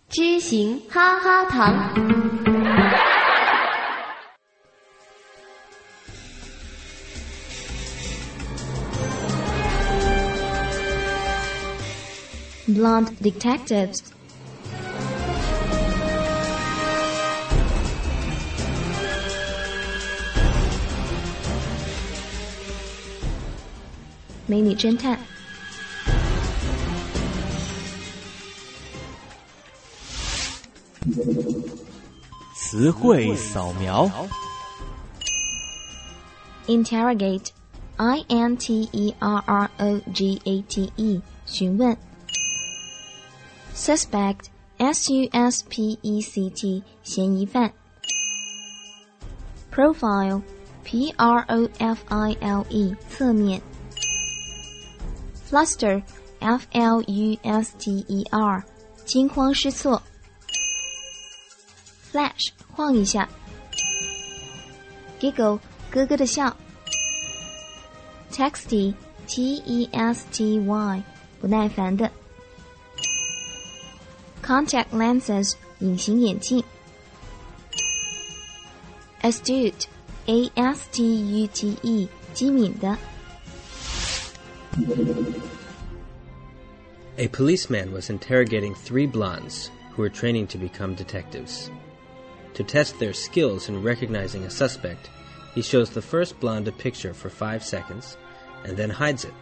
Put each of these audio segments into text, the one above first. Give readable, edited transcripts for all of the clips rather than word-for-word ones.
知行哈哈堂。Blonde detectives. 美女侦探。 词汇扫描。 Interrogate, interrogate, 询问。Suspect, suspect, 嫌疑犯。Profile, profile, 侧面。Fluster, fluster, 惊慌失措。Flash, 晃一下。Giggle, 咯咯的笑。Testy, testy, 不耐烦的。Contact lenses, 隐形眼镜。Astute, astute, 机敏的。 A policeman was interrogating 3 blondes who were training to become detectives. To test their skills in recognizing a suspect, he shows the first blonde a picture for 5 seconds and then hides it.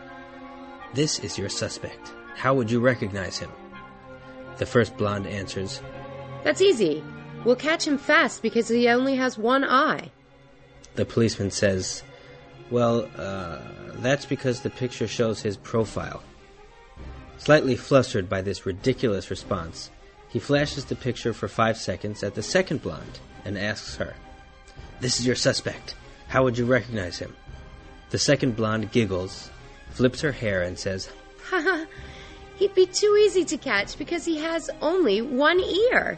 This is your suspect. How would you recognize him? The first blonde answers, That's easy. We'll catch him fast because he only has one eye. The policeman says, Well, that's because the picture shows his profile. Slightly flustered by this ridiculous response, he flashes the picture for 5 seconds at the second blonde and asks her, This is your suspect. How would you recognize him? The second blonde giggles, flips her hair and says, Haha, he'd be too easy to catch because he has only one ear.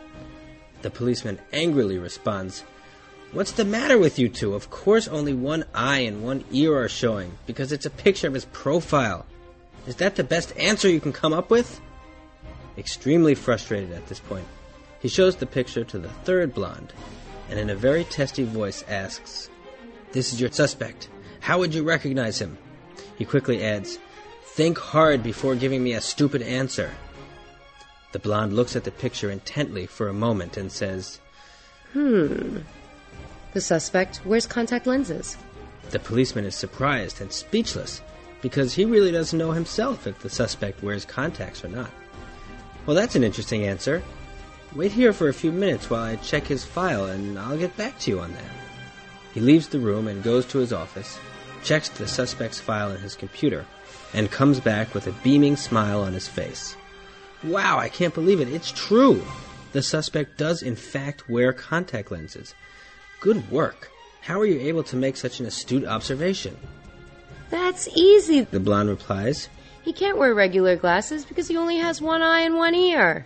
The policeman angrily responds, What's the matter with you two? Of course only one eye and one ear are showing, because it's a picture of his profile. Is that the best answer you can come up with? Extremely frustrated at this point, he shows the picture to the third blonde, and in a very testy voice asks, This is your suspect. How would you recognize him? He quickly adds, Think hard before giving me a stupid answer. The blonde looks at the picture intently for a moment and says, The suspect wears contact lenses. The policeman is surprised and speechless because he really doesn't know himself if the suspect wears contacts or not. Well, that's an interesting answer. Wait here for a few minutes while I check his file and I'll get back to you on that. He leaves the room and goes to his office, checks the suspect's file in his computer, and comes back with a beaming smile on his face. Wow, I can't believe it. It's true. The suspect does in fact wear contact lenses. Good work. How are you able to make such an astute observation? That's easy, The blonde replies. He can't wear regular glasses because he only has one eye and one ear.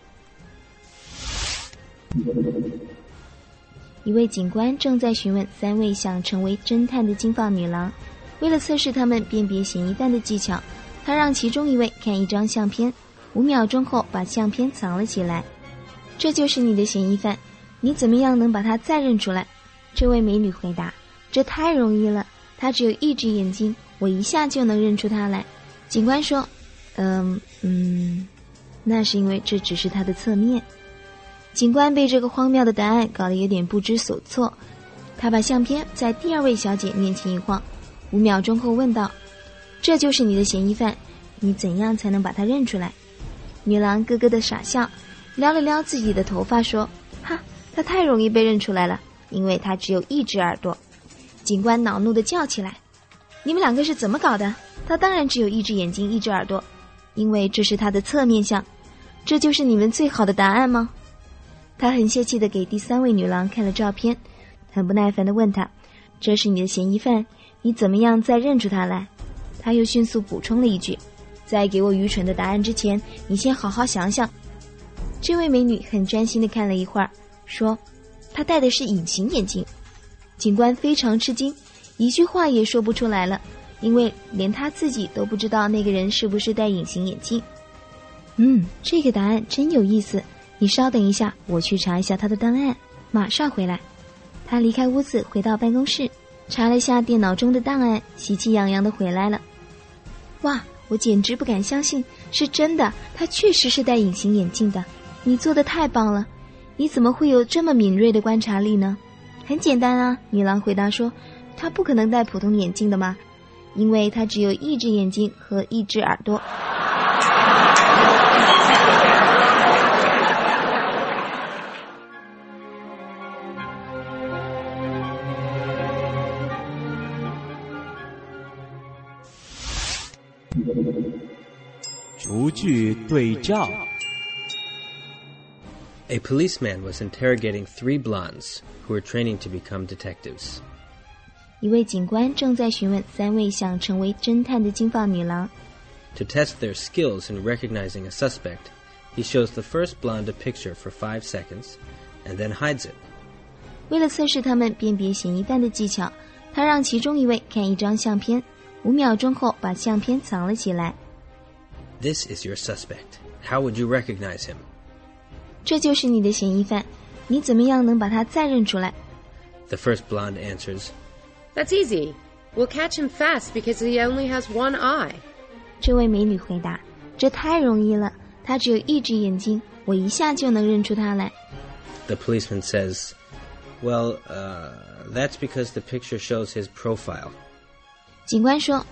一位警官正在询问3位想成为侦探的金发女郎，为了测试他们辨别嫌疑犯的技巧，他让其中一位看一张相片，5秒钟后把相片藏了起来。这就是你的嫌疑犯，你怎么样能把他再认出来？这位美女回答，这太容易了，他只有一只眼睛，我一下就能认出他来。警官说，那是因为这只是他的侧面。警官被这个荒谬的答案搞得有点不知所措，他把相片在第2位小姐面前一晃，5秒钟后问道，这就是你的嫌疑犯，你怎样才能把他认出来？女郎咯咯的傻笑，撩了撩自己的头发说，哈，他太容易被认出来了，因为他只有一只耳朵。警官恼怒地叫起来，你们2个是怎么搞的？他当然只有一只眼睛一只耳朵，因为这是他的侧面相。这就是你们最好的答案吗？他很泄气地给第3位女郎看了照片，很不耐烦地问她，这是你的嫌疑犯，你怎么样再认出他来？他又迅速补充了一句，在给我愚蠢的答案之前，你先好好想想。这位美女很专心地看了一会儿，说，她戴的是隐形眼镜。警官非常吃惊，一句话也说不出来了，因为连他自己都不知道那个人是不是戴隐形眼镜。 这个答案真有意思，你稍等一下，我去查一下他的档案，马上回来。他离开屋子回到办公室，查了下电脑中的档案，喜气洋洋地回来了。哇，我简直不敢相信，是真的，他确实是戴隐形眼镜的。你做得太棒了，你怎么会有这么敏锐的观察力呢？很简单啊，女郎回答说，他不可能戴普通眼镜的嘛，因为他只有一只眼睛和一只耳朵。 逐句对照。 A policeman was interrogating 3 blondes who were training to become detectives. 一位警官正在询问3位想成为侦探的金发女郎。 To test their skills in recognizing a suspect, he shows the first blonde a picture for 5 seconds and then hides it. 为了测试他们辨别嫌疑犯的技巧，他让其中一位看一张相片，5秒钟后把相片藏了起来。 This is your suspect. How would you recognize him? 这就是你的嫌疑犯，你怎么样能把他再认出来？ The first blonde answers, That's easy. We'll catch him fast because he only has one eye. 这位美女回答，这太容易了，他只有一只眼睛，我一下就能认出他来。 The policeman says, Well, that's because the picture shows his profile. 警官说，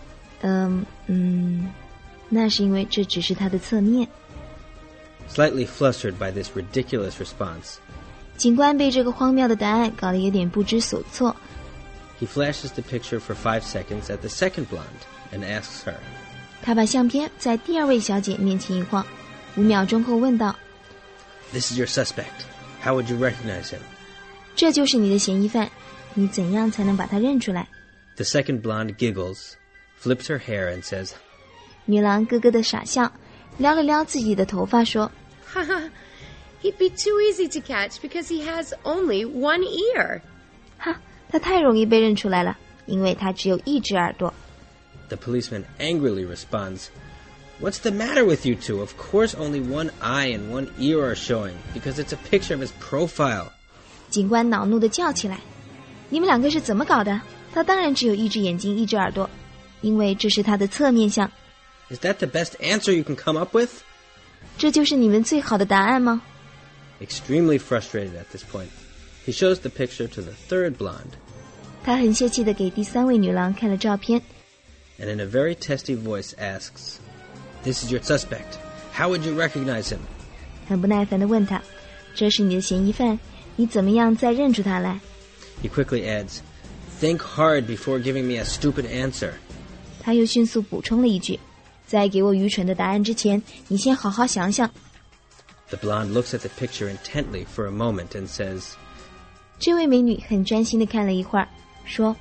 那是因为这只是他的侧面。 Slightly flustered by this ridiculous response, 警官被这个荒谬的答案搞得有点不知所措。 he flashes the picture for 5 seconds at the second blonde and asks her, 他把相片在第2位小姐面前一晃，5秒钟后问道， This is your suspect. How would you recognize him? 这就是你的嫌疑犯，你怎样才能把他认出来？ The second blonde giggles, flips her hair and says, 女郎咯咯的傻笑，撩了撩自己的头发说， Haha, he'd be too easy to catch because he has only one ear. 哈，他太容易被认出来了，因为他只有一只耳朵。 The policeman angrily responds, What's the matter with you two? Of course only one eye and one ear are showing, because it's a picture of his profile. 警官恼怒地叫起来，你们2个是怎么搞的？他当然只有一只眼睛一只耳朵，因为这是他的侧面相。 Is that the best answer you can come up with? 这就是你们最好的答案吗？ Extremely frustrated at this point, he shows the picture to the third blonde, 他很泄气地给第3位女郎看了照片， and in a very testy voice asks, This is your suspect. How would you recognize him? 很不耐烦地问他，这是你的嫌疑犯，你怎么样再认出他来？ He quickly adds, Think hard before giving me a stupid answer. 他又迅速补充了一句，在给我愚蠢的答案之前，你先好好想想。 The blonde looks at the picture intently for a moment and says, 这位美女很专心地看了一会儿，说，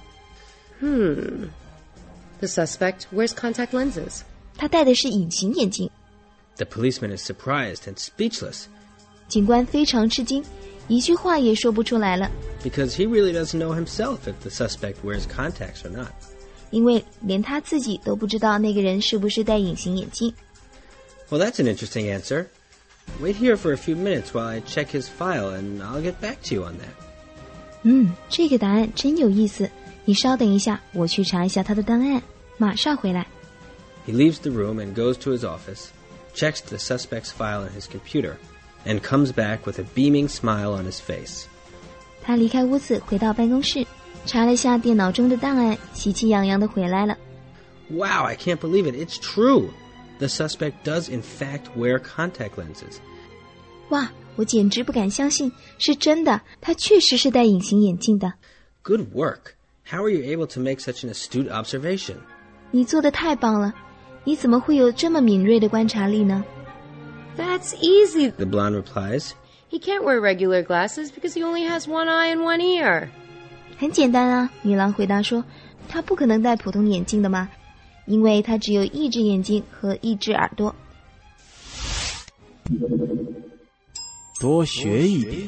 The suspect wears contact lenses. 她戴的是隐形眼镜。 The policeman is surprised and speechless, 警官非常吃惊，一句话也说不出来了， because he really doesn't know himself if the suspect wears contacts or not. 因为连他自己都不知道那个人是不是戴隐形眼镜。 Well, that's an interesting answer. Wait here for a few minutes while I check his file, and I'll get back to you on that. 这个答案真有意思，你稍等一下，我去查一下他的档案，马上回来。 He leaves the room and goes to his office, checks the suspect's file on his computer, and comes back with a beaming smile on his face. 他离开屋子回到办公室，查了下电脑中的档案，喜气洋洋地回来了。 Wow, I can't believe it. It's true. The suspect does in fact wear contact lenses. 哇，我简直不敢相信，是真的，他确实是戴隐形眼镜的。 Good work. How are you able to make such an astute observation? 你做得太棒了，你怎么会有这么敏锐的观察力呢？ That's easy. The blonde replies, He can't wear regular glasses because he only has one eye and one ear. 很简单啊，女郎回答说，他不可能戴普通眼镜的嘛，因为他只有一只眼睛和一只耳朵。 多学一点。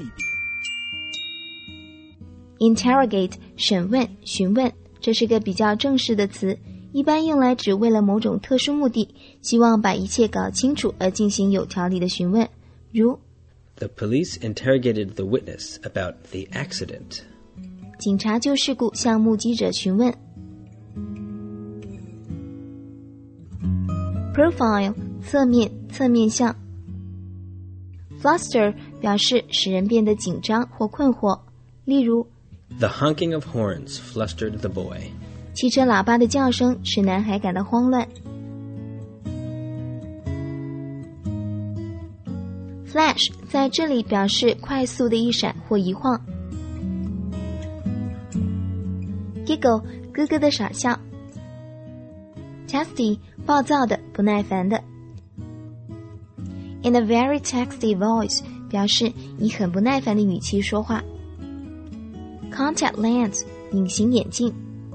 Interrogate 审问、询问，这是个比较正式的词， 一般用来指为了某种特殊目的，希望把一切搞清楚而进行有条理的询问，如 The police interrogated the witness about the accident. 警察就事故向目击者询问。Profile 侧面、侧面像。Fluster 表示使人变得紧张或困惑，例如 The honking of horns flustered the boy. 汽车喇叭的叫声使男孩感到慌乱。Flash 在这里表示快速的一闪或一晃。Giggle 咯咯的傻笑。Testy 暴躁的、不耐烦的。In a very testy voice 表示以很不耐烦的语气说话。Contact lens 隐形眼镜。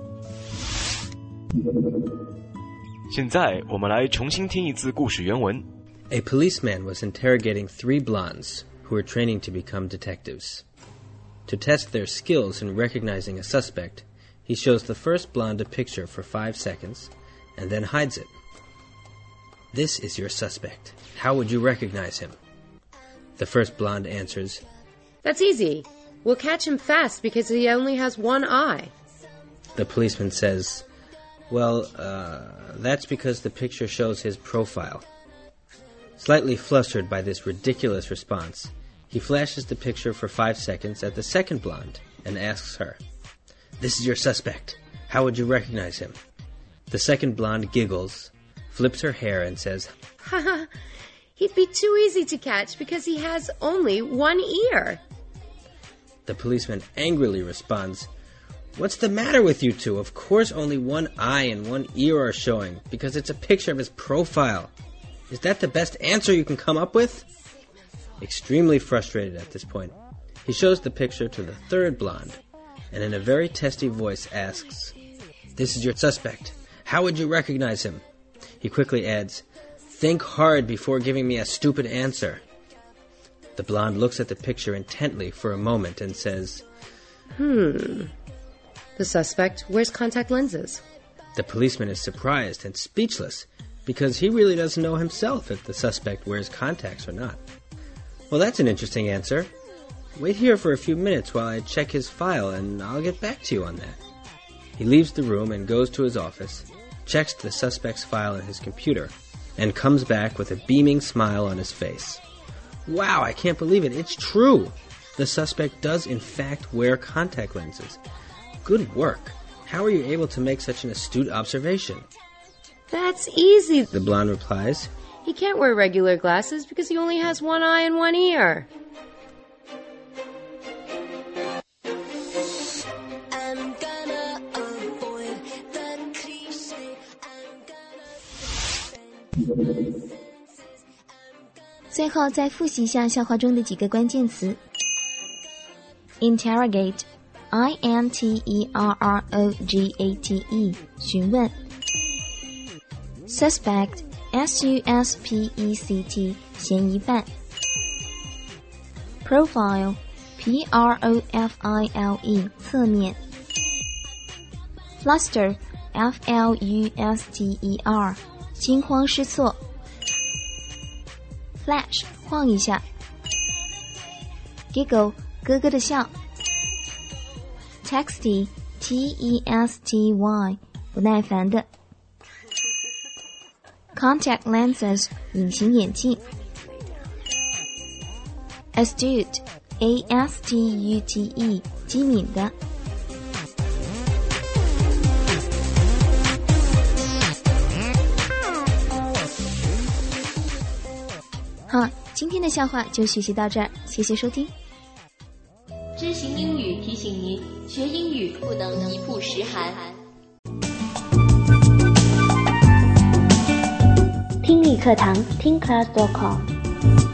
现在我们来重新听一次故事原文。 A policeman was interrogating 3 blondes who were training to become detectives. To test their skills in recognizing a suspect, he shows the first blonde a picture for 5 seconds and then hides it. This is your suspect. How would you recognize him? The first blonde answers, That's easy. We'll catch him fast because he only has one eye. The policeman says, Well, that's because the picture shows his profile. Slightly flustered by this ridiculous response, he flashes the picture for 5 seconds at the second blonde and asks her, This is your suspect. How would you recognize him? The second blonde giggles, flips her hair and says, Haha, he'd be too easy to catch because he has only one ear. The policeman angrily responds, What's the matter with you two? Of course only one eye and one ear are showing, because it's a picture of his profile. Is that the best answer you can come up with? Extremely frustrated at this point, he shows the picture to the third blonde, and in a very testy voice asks, This is your suspect. How would you recognize him? He quickly adds, Think hard before giving me a stupid answer. The blonde looks at the picture intently for a moment and says, The suspect wears contact lenses. The policeman is surprised and speechless because he really doesn't know himself if the suspect wears contacts or not. Well, that's an interesting answer. Wait here for a few minutes while I check his file and I'll get back to you on that. He leaves the room and goes to his office, checks the suspect's file in his computer, and comes back with a beaming smile on his face. Wow, I can't believe it. It's true. The suspect does in fact wear contact lenses. Good work. How are you able to make such an astute observation? That's easy. The blonde replies, He can't wear regular glasses because he only has one eye and one ear. I'm gonna avoid the cliche. 最后再复习一下笑话中的几个关键词。Interrogate I-N-T-E-R-R-O-G-A-T-E 询问。Suspect S-U-S-P-E-C-T 嫌疑犯。Profile P-R-O-F-I-L-E 侧面。Fluster F-L-U-S-T-E-R 惊慌失措。Flash 晃一下。Giggle 咯咯的笑。Testy T-E-S-T-Y 不耐烦的。Contact lenses 隐形眼镜。Astute A-S-T-U-T-E 机敏的。好，今天的笑话就学习到这儿，谢谢收听。 知行英语提醒您，学英语不能一曝十寒。 听力课堂听class.com